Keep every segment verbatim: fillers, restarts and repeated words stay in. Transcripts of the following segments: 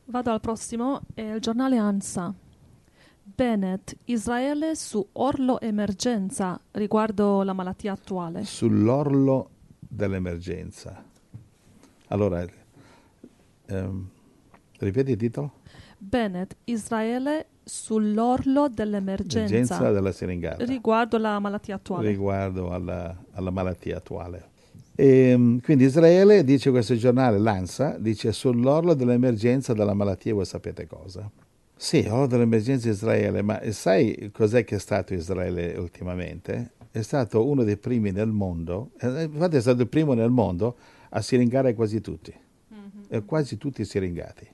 Vado al prossimo, è il giornale ANSA. Bennett, Israele su orlo emergenza riguardo la malattia attuale. Sull'orlo dell'emergenza. Allora, ehm, ripeti il titolo? Bennett, Israele sull'orlo dell'emergenza Emergenza della siringata. riguardo la malattia attuale. Riguardo alla, alla malattia attuale. E, quindi Israele, dice questo giornale, l'ANSA, dice sull'orlo dell'emergenza della malattia, voi sapete cosa? Sì, orlo dell'emergenza Israele, ma sai cos'è che è stato Israele ultimamente? È stato uno dei primi nel mondo, eh, infatti è stato il primo nel mondo a siringare quasi tutti, Mm-hmm. e quasi tutti siringati.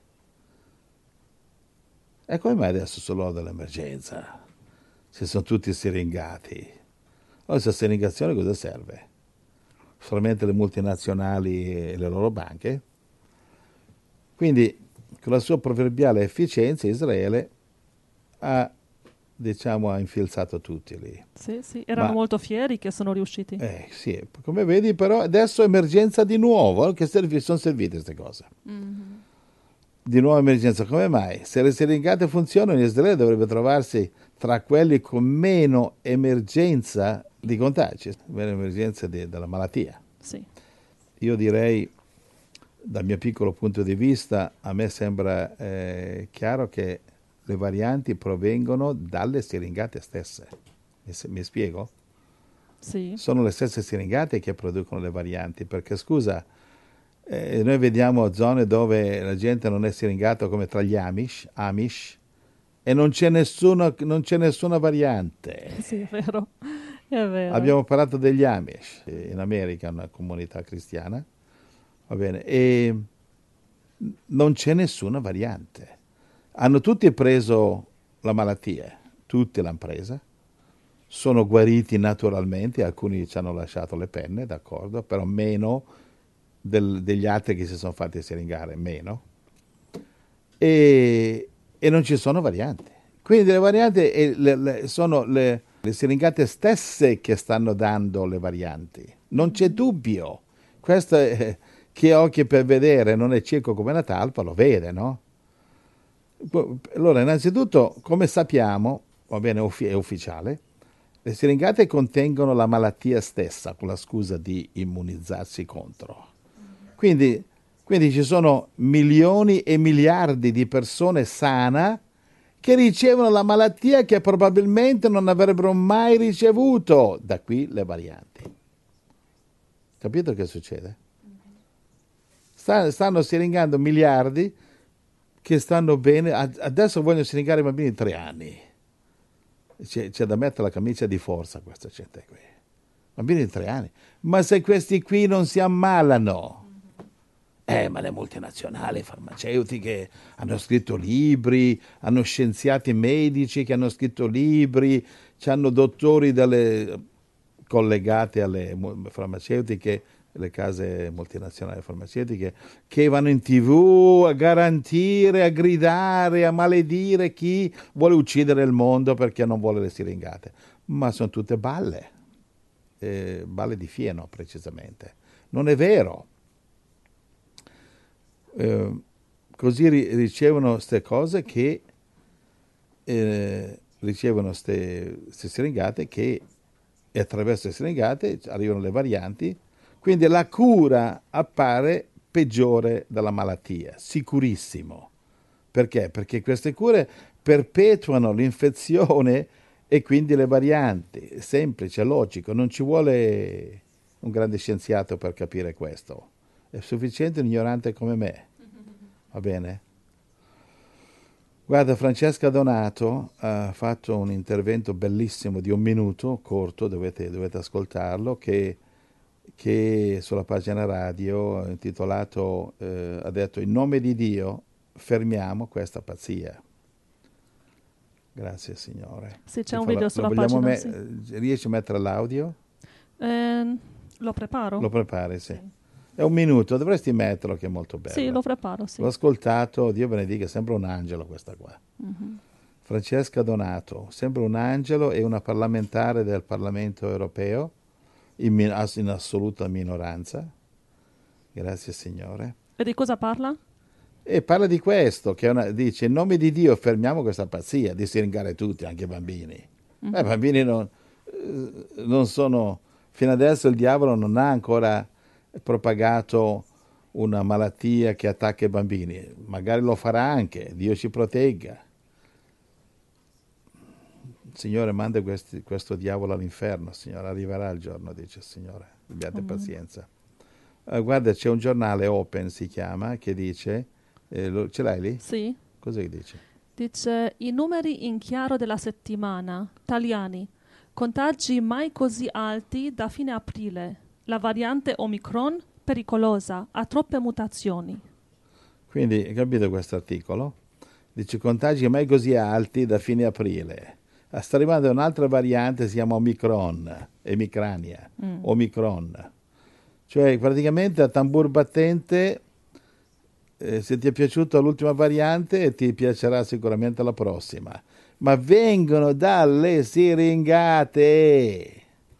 E come mai adesso sull'orlo dell'emergenza? Se sono tutti siringati. Allora, questa siringazione cosa serve? Solamente le multinazionali e le loro banche? Quindi, con la sua proverbiale efficienza, Israele ha, diciamo, ha infilzato tutti lì. Sì, sì, erano Ma, molto fieri che sono riusciti. eh, sì, come vedi, però, adesso è emergenza di nuovo, che servi, sono servite queste cose. Mm-hmm. Di nuova emergenza, come mai? Se le siringate funzionano, Israele dovrebbe trovarsi tra quelli con meno emergenza di contagi, meno emergenza di, della malattia. Sì. Io direi, dal mio piccolo punto di vista, a me sembra eh, chiaro che le varianti provengono dalle siringate stesse. Mi, mi spiego? Sì. Sono le stesse siringate che producono le varianti, perché scusa, eh, noi vediamo zone dove la gente non è siringata come tra gli Amish, Amish e non c'è, nessuno, non c'è nessuna variante. Sì, è vero, è vero. Abbiamo parlato degli Amish, in America, una comunità cristiana, va bene, e non c'è nessuna variante. Hanno tutti preso la malattia, tutti l'hanno presa, sono guariti naturalmente, alcuni ci hanno lasciato le penne, d'accordo, però meno del, degli altri che si sono fatti siringare, meno, e, e non ci sono varianti. Quindi le varianti eh, le, le, sono le, le siringate stesse che stanno dando le varianti, non c'è dubbio. Questo è, chi ha occhi per vedere, non è cieco come la talpa, lo vede, no? Allora, innanzitutto, come sappiamo, va bene, è ufficiale, le siringate contengono la malattia stessa, con la scusa di immunizzarsi contro. Quindi, quindi ci sono milioni e miliardi di persone sana che ricevono la malattia che probabilmente non avrebbero mai ricevuto. Da qui le varianti. Capito che succede? Stanno siringando miliardi che stanno bene. Adesso vogliono siringare i bambini di tre anni. C'è, c'è da mettere la camicia di forza a questa gente qui. Bambini di tre anni. Ma se questi qui non si ammalano? Eh, ma le multinazionali farmaceutiche hanno scritto libri, hanno scienziati medici che hanno scritto libri, hanno dottori dalle, collegati alle farmaceutiche, le case multinazionali farmaceutiche, che vanno in tv a garantire, a gridare, a maledire chi vuole uccidere il mondo perché non vuole le siringate. Ma sono tutte balle, eh, balle di fieno precisamente. Non è vero. Eh, così ri- ricevono queste cose che eh, ricevono queste siringate che e attraverso le siringate arrivano le varianti, quindi la cura appare peggiore della malattia, sicurissimo. Perché? Perché queste cure perpetuano l'infezione e quindi le varianti. Semplice, logico, non ci vuole un grande scienziato per capire questo. È sufficiente un ignorante come me. Va bene? Guarda, Francesca Donato ha fatto un intervento bellissimo di un minuto, corto, dovete, dovete ascoltarlo, che, che sulla pagina radio, intitolato, eh, ha detto: in nome di Dio fermiamo questa pazzia. Grazie Signore. Sì, c'è Ti un fa la- video lo sulla vogliamo pagina, me- sì. Riesci a mettere l'audio? Eh, lo preparo? Lo prepari, sì. Sì. È un minuto, dovresti metterlo che è molto Sì, bello. lo preparo, sì. L'ho ascoltato, Dio benedica, sembra un angelo questa qua. Mhm. Francesca Donato, sembra un angelo e una parlamentare del Parlamento europeo, in, mi- in assoluta minoranza. Grazie Signore. E di cosa parla? E parla di questo, che è una, dice in nome di Dio fermiamo questa pazzia di siringare tutti, anche i bambini. Mhm. Eh, I bambini non, eh, non sono, fino adesso il diavolo non ha ancora propagato una malattia che attacca i bambini, magari lo farà anche, Dio ci protegga. Signore, manda questi- questo diavolo all'inferno, Signore, arriverà il giorno, dice il Signore, abbiate Amen. pazienza. Eh, guarda, c'è un giornale, Open si chiama, che dice, eh, lo- ce l'hai lì? Sì. Cos'è che dice? Dice i numeri in chiaro della settimana. Italiani. Contagi mai così alti da fine aprile. La variante Omicron pericolosa, ha troppe mutazioni. Quindi, hai capito questo articolo? Dice contagi mai così alti da fine aprile. Ah, sta arrivando un'altra variante, si chiama Omicron, emicrania, Mm. Omicron. Cioè, praticamente a tambur battente, eh, se ti è piaciuta l'ultima variante, ti piacerà sicuramente la prossima. Ma vengono dalle siringate.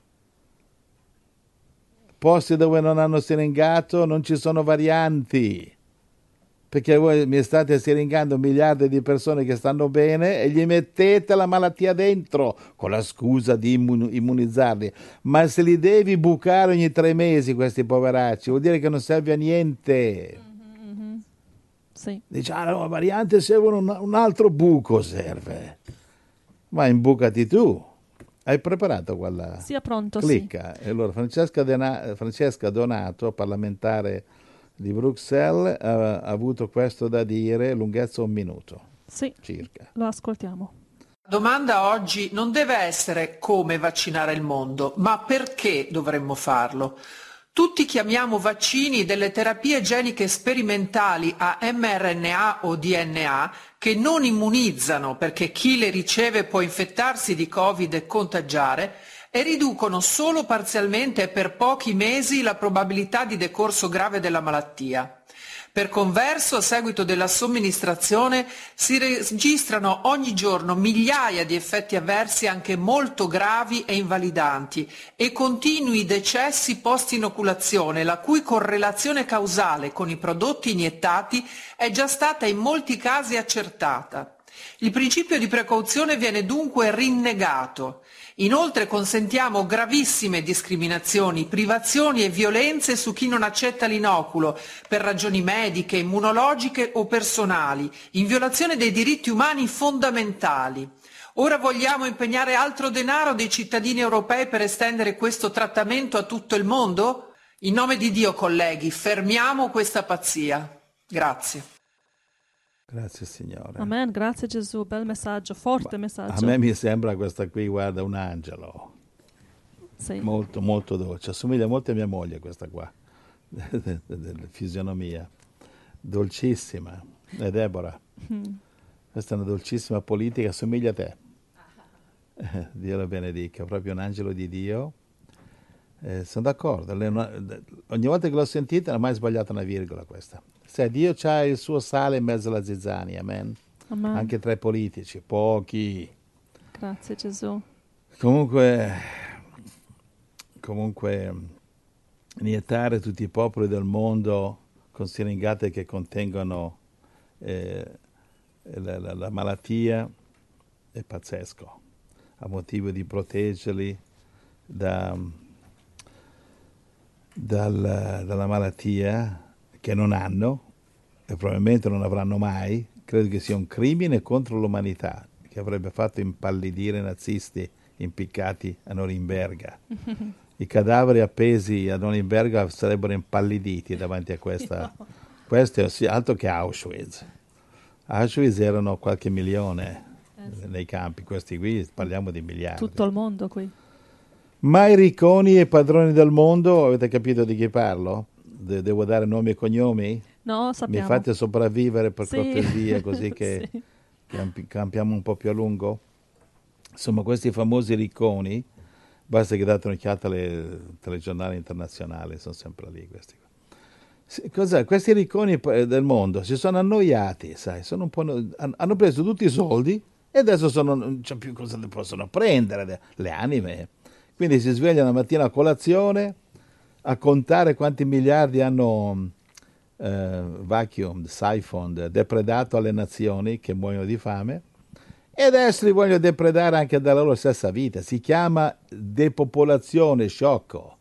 Posti dove non hanno siringato non ci sono varianti. Perché voi mi state siringando miliardi di persone che stanno bene e gli mettete la malattia dentro con la scusa di immun- immunizzarli. Ma se li devi bucare ogni tre mesi questi poveracci, vuol dire che non serve a niente. Mhm. Sì. Dice, ah, no, variante serve un, un altro buco, serve. Ma imbucati tu. Hai preparato quella? Sia pronto, Clicca. E allora Francesca, Dena- Francesca Donato, parlamentare di Bruxelles, ha, ha avuto questo da dire, lunghezza un minuto sì. Sì, circa. lo ascoltiamo. La domanda oggi non deve essere come vaccinare il mondo, ma perché dovremmo farlo. Tutti chiamiamo vaccini delle terapie geniche sperimentali a mRNA o D N A che non immunizzano perché chi le riceve può infettarsi di Covid e contagiare e riducono solo parzialmente e per pochi mesi la probabilità di decorso grave della malattia. Per converso, a seguito della somministrazione, si registrano ogni giorno migliaia di effetti avversi anche molto gravi e invalidanti e continui decessi post-inoculazione, la cui correlazione causale con i prodotti iniettati è già stata in molti casi accertata. Il principio di precauzione viene dunque rinnegato. Inoltre consentiamo gravissime discriminazioni, privazioni e violenze su chi non accetta l'inoculo per ragioni mediche, immunologiche o personali, in violazione dei diritti umani fondamentali. Ora vogliamo impegnare altro denaro dei cittadini europei per estendere questo trattamento a tutto il mondo? In nome di Dio, colleghi, fermiamo questa pazzia. Grazie. Grazie Signore. Amen, grazie Gesù, bel messaggio, forte A messaggio. me mi sembra questa qui, guarda, un angelo. Sì. Molto, molto dolce. Assomiglia molto a mia moglie questa qua, della fisionomia. Dolcissima. E Deborah, Mm. questa è una dolcissima politica, assomiglia a te. Eh, Dio la benedica, proprio un angelo di Dio. Eh, sono d'accordo. Lei non- ogni volta che l'ho sentita non ha mai sbagliato una virgola questa. Sai, Dio c'ha il suo sale in mezzo alla zizzania, amen. Amen. Anche tra i politici, pochi. Grazie Gesù. Comunque, comunque, iniettare tutti i popoli del mondo con siringate che contengono eh, la, la- la malattia è pazzesco, a motivo di proteggerli da, dal- dalla malattia che non hanno e probabilmente non avranno mai. Credo che sia un crimine contro l'umanità che avrebbe fatto impallidire i nazisti impiccati a Norimberga. I cadaveri appesi a Norimberga sarebbero impalliditi davanti a questa. Questo è sì, altro che Auschwitz. Auschwitz erano qualche milione Eh, nei campi, questi qui parliamo di miliardi. Tutto il mondo qui. Ma i ricconi e padroni del mondo, avete capito di chi parlo? De- devo dare nomi e cognomi? No, Mi sappiamo. fate sopravvivere per Sì. cortesia così che Sì. campi- campiamo un po' più a lungo? Insomma, questi famosi ricconi, basta che date un'occhiata alle telegiornali internazionali, sono sempre lì questi. Sì, cos'è? Questi ricconi p- del mondo si sono annoiati, sai, sono un po' no- han- hanno preso tutti i soldi e adesso sono, non c'è più cosa ne possono prendere, le- le anime. Quindi si svegliano la mattina a colazione a contare quanti miliardi hanno eh, vacuumed, siphoned, depredato alle nazioni che muoiono di fame, e adesso li vogliono depredare anche dalla loro stessa vita. Si chiama depopolazione, sciocco.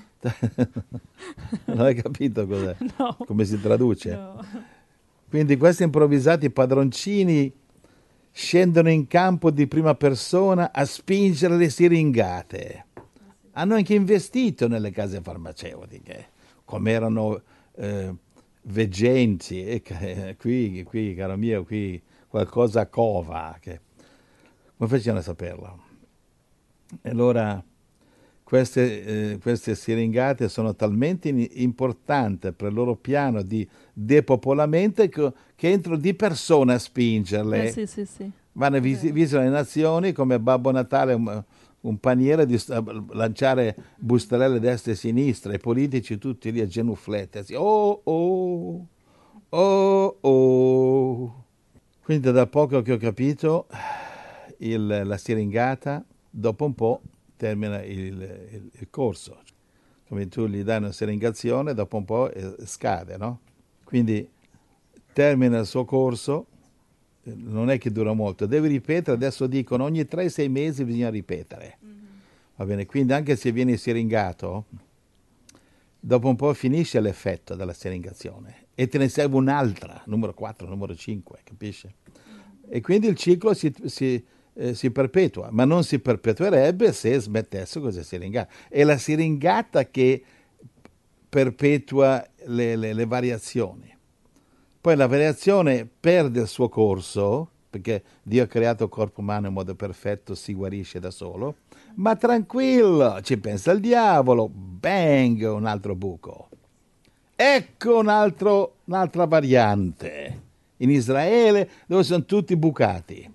Non hai capito cos'è? No. Come si traduce? No. Quindi questi improvvisati padroncini scendono in campo di prima persona a spingere le siringate. Hanno anche investito nelle case farmaceutiche, come erano eh, veggenti. E eh, qui, qui, caro mio, qui qualcosa cova. Che... Come facciamo a saperlo? E allora queste, eh, queste siringate sono talmente in, importanti per il loro piano di depopolamento che, che entrano di persona a spingerle. Eh, sì, sì, sì. Vanno a vis- visitare le nazioni come Babbo Natale, un, un paniere di uh, lanciare bustarelle destra e sinistra, i politici tutti lì a genuflettersi. Oh, oh, oh, oh. Quindi da poco che ho capito, il, la siringata, dopo un po', termina il, il, il corso. Come tu gli dai una siringazione, dopo un po' eh, scade, no? Quindi termina il suo corso, non è che dura molto, deve ripetere, adesso dicono ogni tre sei mesi bisogna ripetere. Mm-hmm. Va bene, quindi anche se vieni siringato, dopo un po' finisce l'effetto della siringazione e te ne serve un'altra, numero quattro, numero cinque, capisci? Mm-hmm. E quindi il ciclo si, si, eh, si perpetua, ma non si perpetuerebbe se smettesse questa siringata. È la siringata che perpetua le, le, le variazioni. Poi la variazione perde il suo corso, perché Dio ha creato il corpo umano in modo perfetto, si guarisce da solo, ma tranquillo, ci pensa il diavolo, bang, un altro buco. Ecco un altro, un'altra variante, in Israele dove sono tutti bucati.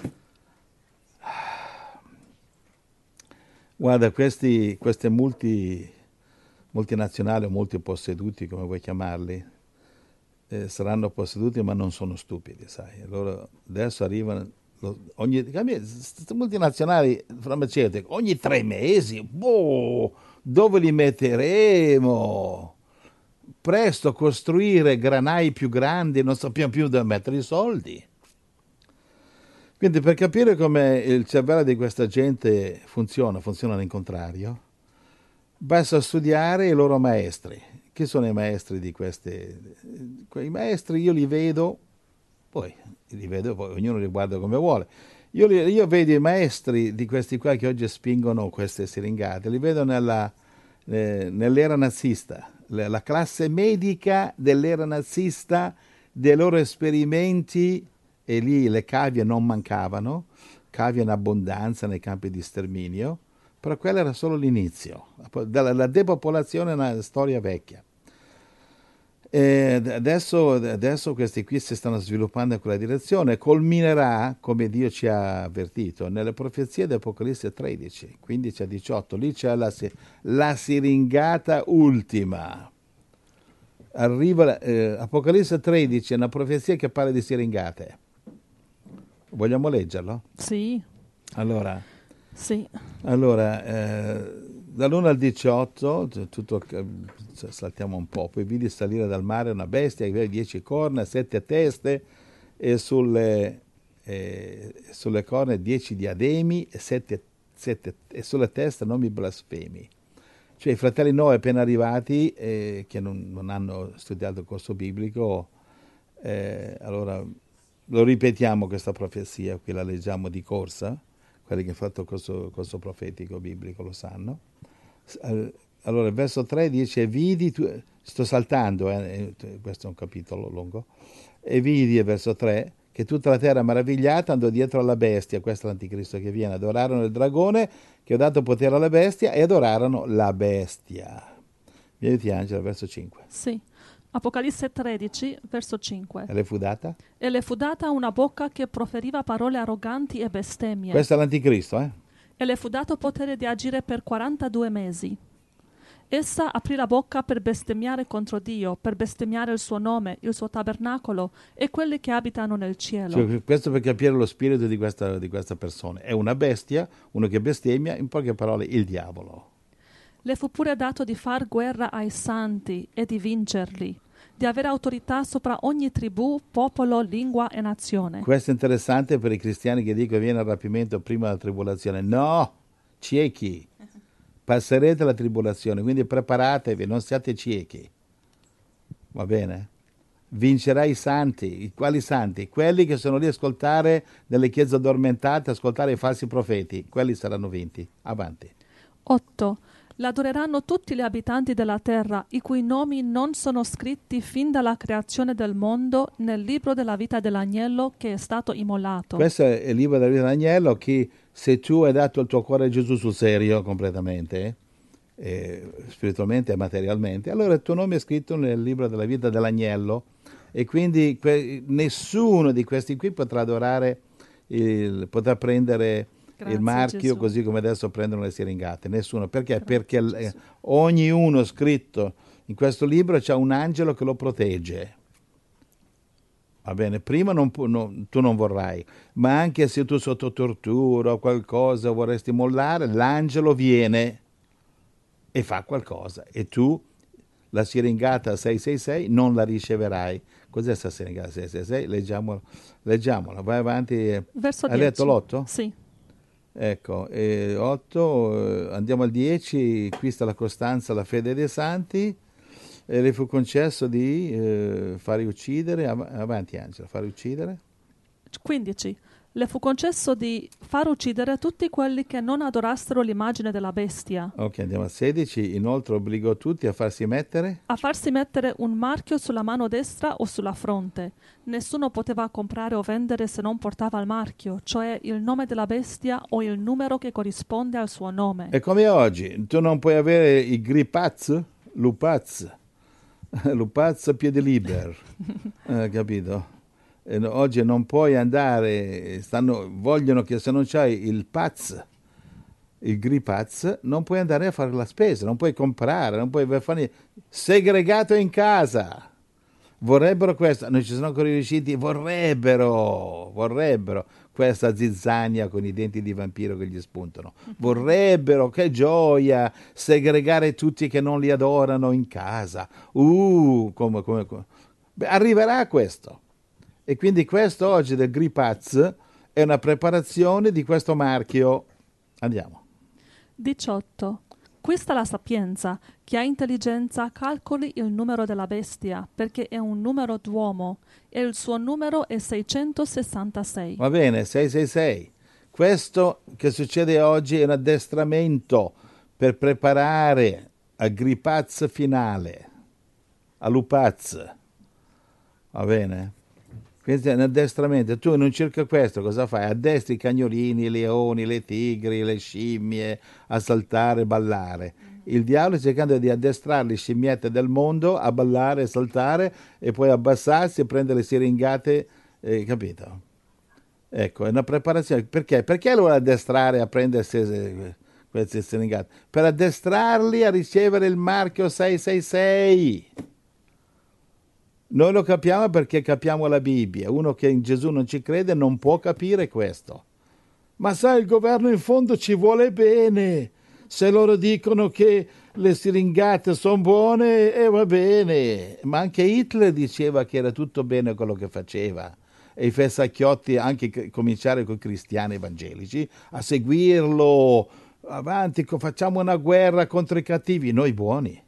Guarda, questi, queste multi, multinazionali o multiposseduti, come vuoi chiamarli, Eh, saranno posseduti ma non sono stupidi, sai. Loro adesso arrivano lo, ogni multinazionali farmaceutiche ogni tre mesi, boh, dove li metteremo? Presto costruire granai più grandi, non sappiamo più dove mettere i soldi. Quindi per capire come il cervello di questa gente funziona, funziona all'incontrario, basta studiare i loro maestri. Chi sono i maestri di queste? I maestri io li vedo, poi li vedo, poi ognuno li guarda come vuole. Io, li, io vedo i maestri di questi qua che oggi spingono queste siringate, li vedo nella, eh, nell'era nazista, la, la classe medica dell'era nazista, dei loro esperimenti, e lì le cavie non mancavano, cavie in abbondanza nei campi di sterminio. Però quello era solo l'inizio. La depopolazione è una storia vecchia. E adesso, adesso questi qui si stanno sviluppando in quella direzione. Culminerà, come Dio ci ha avvertito, nelle profezie di Apocalisse tredici, quindici a diciotto. Lì c'è la, la siringata ultima. Arriva, eh, Apocalisse tredici è una profezia che parla di siringate. Vogliamo leggerlo? Sì. Allora... Sì. Allora, eh, dall'uno al diciotto, tutto, saltiamo un po', poi vidi salire dal mare una bestia che aveva dieci corna, sette teste, e sulle, eh, sulle corna dieci diademi, e, sette, sette, e sulle teste nomi blasfemi. Cioè i fratelli Noè appena arrivati, eh, che non, non hanno studiato il corso biblico, eh, allora lo ripetiamo questa profezia, qui la leggiamo di corsa. Quelli che hanno fatto il corso, corso profetico biblico lo sanno. Allora il verso tre dice: vidi, tu, sto saltando, eh, questo è un capitolo lungo, e vidi, il verso tre, che tutta la terra meravigliata andò dietro alla bestia, questo è l'anticristo che viene, adorarono il dragone che ha dato potere alla bestia e adorarono la bestia. Mi aiuti Angela, verso cinque. Sì. Apocalisse tredici, verso cinque. E le fu data? E le fu data una bocca che proferiva parole arroganti e bestemmie. Questo è l'anticristo, eh? E le fu dato potere di agire per quarantadue mesi. Essa aprì la bocca per bestemmiare contro Dio, per bestemmiare il suo nome, il suo tabernacolo e quelli che abitano nel cielo. Cioè, questo per capire lo spirito di questa, di questa persona. È una bestia, uno che bestemmia, in poche parole il diavolo. Le fu pure dato di far guerra ai santi e di vincerli, di avere autorità sopra ogni tribù, popolo, lingua e nazione. Questo è interessante per i cristiani che dicono viene il rapimento prima della tribolazione. No, ciechi, passerete la tribolazione, quindi preparatevi, non siate ciechi. Va bene? Vincerai i santi. I quali santi? Quelli che sono lì a ascoltare nelle chiese addormentate, ascoltare i falsi profeti. Quelli saranno vinti. Avanti. otto. L'adoreranno tutti gli abitanti della terra, i cui nomi non sono scritti fin dalla creazione del mondo nel libro della vita dell'agnello che è stato immolato. Questo è il libro della vita dell'agnello, che se tu hai dato il tuo cuore a Gesù sul serio, completamente, eh, spiritualmente e materialmente, allora il tuo nome è scritto nel libro della vita dell'agnello, e quindi que- nessuno di questi qui potrà adorare, il, potrà prendere Grazie, il marchio Gesù. così come adesso prendono le siringate. Nessuno. Perché? Grazie, Perché l- Gesù. ognuno scritto in questo libro c'è un angelo che lo protegge. Va bene, prima non pu- no, tu non vorrai, ma anche se tu sotto tortura o qualcosa vorresti mollare, l'angelo viene e fa qualcosa, e tu la siringata sei sei sei non la riceverai. Cos'è questa siringata sei sei sei? Leggiamola, leggiamola. Vai avanti. Verso Hai dieci. letto l'otto? Sì. Ecco, e otto, eh, andiamo al dieci. Qui sta la costanza, la fede dei santi. E le fu concesso di eh, fare uccidere, av- avanti Angela, fare uccidere. quindici. Le fu concesso di far uccidere tutti quelli che non adorassero l'immagine della bestia, Ok, andiamo al sedici. Inoltre obbligò tutti a farsi mettere. a farsi mettere un marchio sulla mano destra o sulla fronte. Nessuno poteva comprare o vendere se non portava il marchio, cioè il nome della bestia o il numero che corrisponde al suo nome. È come oggi, tu non puoi avere i gripaz, lupaz, lupaz piede liber, eh, capito? E no- oggi non puoi andare, stanno, vogliono che se non c'hai il paz, il gripaz, non puoi andare a fare la spesa, non puoi comprare, non puoi fare niente. Segregato in casa. Vorrebbero questo, non ci sono ancora riusciti, vorrebbero, vorrebbero questa zizzania con i denti di vampiro che gli spuntano. Vorrebbero, che gioia, segregare tutti che non li adorano in casa. Uh, come, come, come. Beh, arriverà questo. E quindi questo oggi del Gripaz è una preparazione di questo marchio. Andiamo. diciotto. Qui sta la sapienza. Chi ha intelligenza calcoli il numero della bestia, perché è un numero d'uomo, e il suo numero è seicentosessantasei. Va bene, sei sei sei. Questo che succede oggi è un addestramento per preparare al Gripaz finale, all'Upaz. Va bene? Questo è un addestramento. Tu in un circo questo cosa fai? Addestri i cagnolini, i leoni, le tigri, le scimmie a saltare e ballare. Il diavolo sta cercando di addestrare le scimmiette del mondo a ballare e saltare e poi abbassarsi e prendere le siringate, eh, capito? Ecco, è una preparazione. Perché? Perché lo vuole addestrare a prendersi eh, queste siringate? Per addestrarli a ricevere il marchio sei sei sei. Noi lo capiamo perché capiamo la Bibbia. Uno che in Gesù non ci crede non può capire questo. Ma sai, il governo in fondo ci vuole bene. Se loro dicono che le siringate sono buone, e eh, va bene. Ma anche Hitler diceva che era tutto bene quello che faceva. E i fessacchiotti, anche cominciare con i cristiani evangelici, a seguirlo. Avanti, facciamo una guerra contro i cattivi, noi buoni.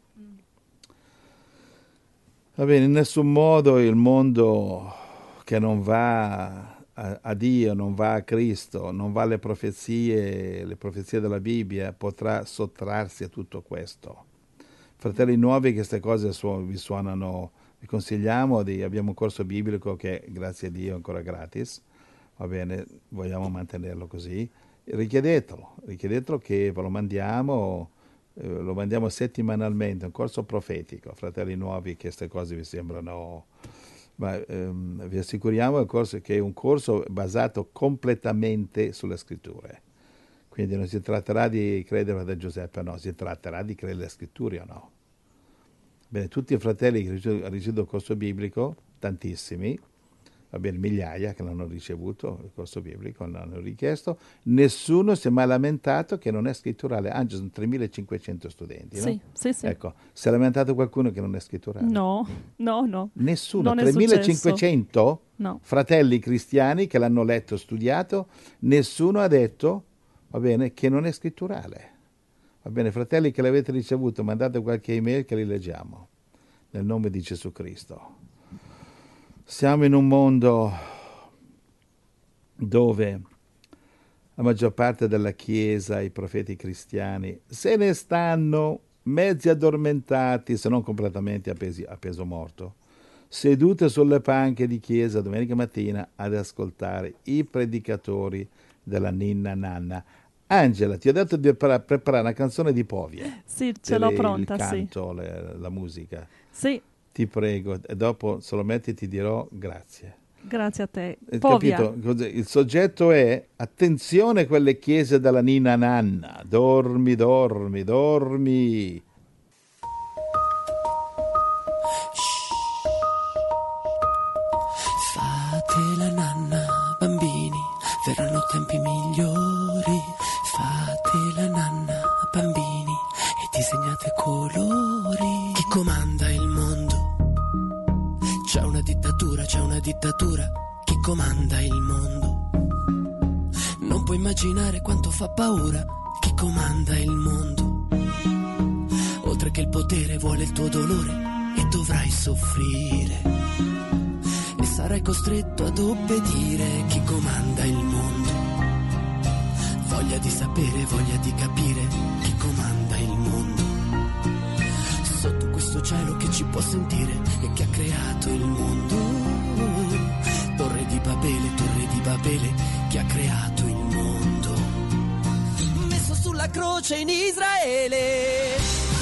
Va bene, in nessun modo il mondo che non va a, a Dio, non va a Cristo, non va alle profezie, le profezie della Bibbia, potrà sottrarsi a tutto questo. Fratelli nuovi, che queste cose su, vi suonano, vi consigliamo, di, abbiamo un corso biblico che, grazie a Dio, è ancora gratis, va bene, vogliamo mantenerlo così. Richiedetelo, richiedetelo che ve lo mandiamo. Eh, lo mandiamo settimanalmente, un corso profetico, fratelli nuovi, che queste cose vi sembrano, ma ehm, vi assicuriamo un corso, che è un corso basato completamente sulle scritture, quindi non si tratterà di credere da Giuseppe o no, si tratterà di credere alle scritture o no. Bene, tutti i fratelli che hanno ricevuto il corso biblico, tantissimi, va bene, migliaia che l'hanno ricevuto, il corso biblico l'hanno richiesto, nessuno si è mai lamentato che non è scritturale, anzi sono tremilacinquecento studenti, no? Sì, sì, sì. Ecco, si è lamentato qualcuno che non è scritturale? No, no, no. Nessuno, Non è tremilacinquecento No. fratelli cristiani che l'hanno letto, studiato, nessuno ha detto, va bene, che non è scritturale. Va bene, fratelli che l'avete ricevuto, mandate qualche email che li leggiamo, nel nome di Gesù Cristo. Siamo in un mondo dove la maggior parte della Chiesa, i profeti cristiani, se ne stanno mezzi addormentati, se non completamente a, pesi, a peso morto, sedute sulle panche di chiesa domenica mattina ad ascoltare i predicatori della ninna nanna. Angela, ti ho detto di preparare una canzone di Povia. Sì, ce l'ho le, pronta, il canto, sì. le, la musica. Sì. Ti prego, e dopo se lo metti ti dirò grazie. Grazie a te. Eh, Povia. Capito? Il soggetto è, attenzione a quelle chiese della ninna nanna, dormi, dormi, dormi. Fate la nanna, bambini, verranno tempi migliori. Fate la nanna, bambini, e disegnate colori. Chi comanda il mondo? C'è una dittatura, c'è una dittatura. Chi comanda il mondo? Non puoi immaginare quanto fa paura. Chi comanda il mondo? Oltre che il potere vuole il tuo dolore e dovrai soffrire. E sarai costretto ad obbedire. Chi comanda il mondo? Voglia di sapere, voglia di capire. Chi comanda il mondo? Sotto questo cielo che ci può sentire e che ha creato il mondo. Torre di Babele, torre di Babele, che ha creato il mondo. Messo sulla croce in Israele.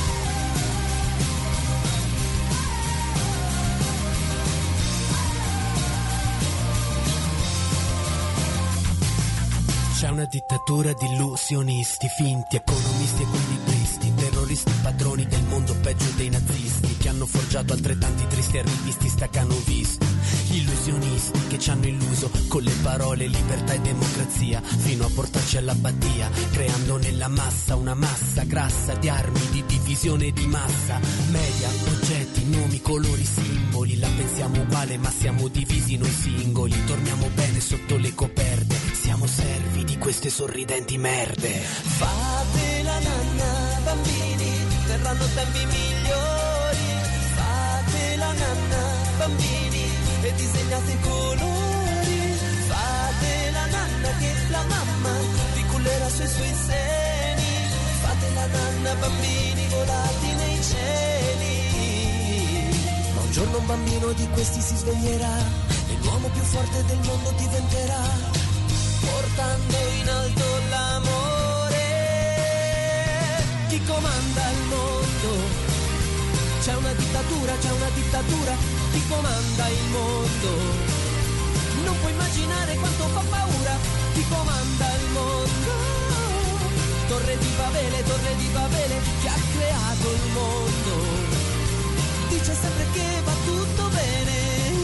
C'è una dittatura di illusionisti, finti economisti, equilibristi, terroristi, padroni del mondo peggio dei nazisti, che hanno forgiato altrettanti tristi arrivisti, staccanovisti, illusionisti che ci hanno illuso con le parole libertà e democrazia, fino a portarci all'apatia, creando nella massa una massa grassa di armi di divisione di massa, media, oggetti, nomi, colori, simboli, la pensiamo uguale ma siamo divisi noi singoli, dormiamo bene sotto le coperte, siamo servi di queste sorridenti merde. Fate la nanna, bambini, verranno tempi migliori. Fate la nanna, bambini, e disegnate colori. Fate la nanna che la mamma vi cullerà sui suoi seni. Fate la nanna, bambini, volati nei cieli. Ma un giorno un bambino di questi si sveglierà e l'uomo più forte del mondo diventerà, portando in alto l'amore. Chi comanda il mondo? C'è una dittatura, c'è una dittatura. Chi comanda il mondo? Non puoi immaginare quanto fa paura. Chi comanda il mondo? Torre di Babele, torre di Babele, che ha creato il mondo. Dice sempre che va tutto bene.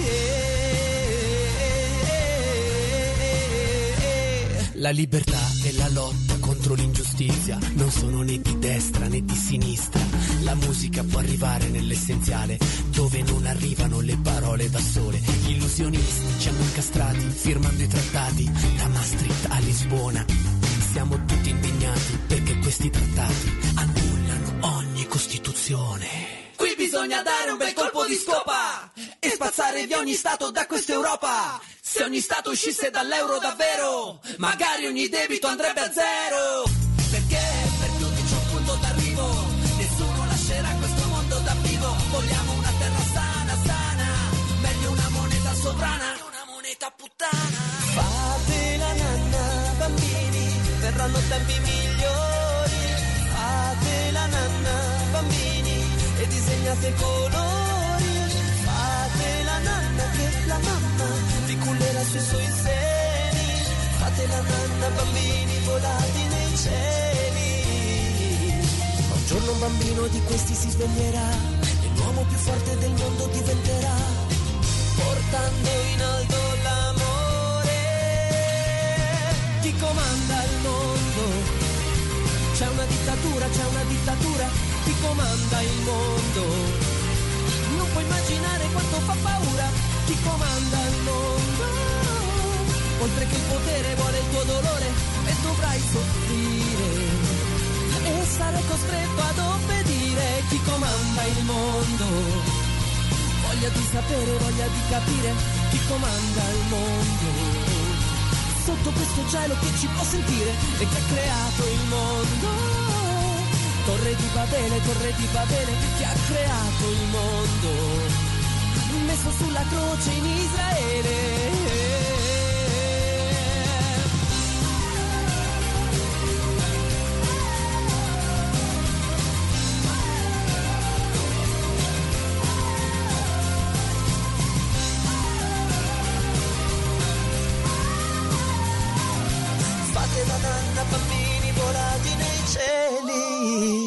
La libertà e la lotta contro l'ingiustizia non sono né di destra né di sinistra. La musica può arrivare nell'essenziale, dove non arrivano le parole da sole. Gli illusionisti ci hanno incastrati, firmando i trattati, da Maastricht a Lisbona. Siamo tutti indignati perché questi trattati annullano ogni Costituzione. Qui bisogna dare un bel colpo di scopa e spazzare via ogni stato da questa Europa. Se ogni stato uscisse dall'euro davvero, magari ogni debito andrebbe a zero. Perché per tutti c'è un punto d'arrivo, nessuno lascerà questo mondo da vivo. Vogliamo una terra sana, sana, meglio una moneta sovrana che una moneta puttana. Fate la nanna, bambini, verranno tempi migliori. Fate la nanna, bambini, e disegnate colori. Fate la nanna che la mamma vi cullerà sui suoi seni. Fate la nanna, bambini, volati nei cieli. Ma un giorno un bambino di questi si sveglierà e l'uomo più forte del mondo diventerà, portando in alto la dittatura, chi comanda il mondo. Non puoi immaginare quanto fa paura chi comanda il mondo. Oltre che il potere vuole il tuo dolore e dovrai soffrire e sarai costretto ad obbedire. Chi comanda il mondo, voglia di sapere, voglia di capire chi comanda il mondo. Sotto questo cielo che ci può sentire e che ha creato il mondo. Torre di Babele, torre di Babele, che ha creato il mondo, messo sulla croce in Israele. Fate la nanna, bambini volati nei cieli.